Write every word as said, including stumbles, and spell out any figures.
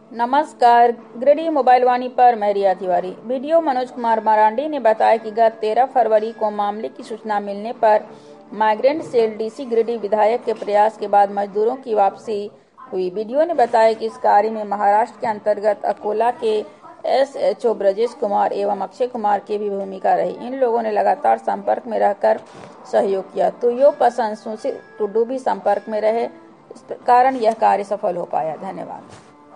नमस्कार, गिरिडीह मोबाइल वाणी पर मैं रिया तिवारी। वीडियो मनोज कुमार मरांडी ने बताया कि गत तेरह फरवरी को मामले की सूचना मिलने पर माइग्रेंट सेल डीसी गिरिडीह विधायक के प्रयास के बाद मजदूरों की वापसी हुई। वीडियो ने बताया कि इस कार्य में महाराष्ट्र के अंतर्गत अकोला के एसएचओ ब्रजेश कुमार एवं अक्षय कुमार की भी भूमिका रही। इन लोगों ने लगातार संपर्क में रहकर सहयोग किया, तो यो पसंद सुशील टुडू भी संपर्क में रहे। इस कारण यह कार्य सफल हो पाया। धन्यवाद।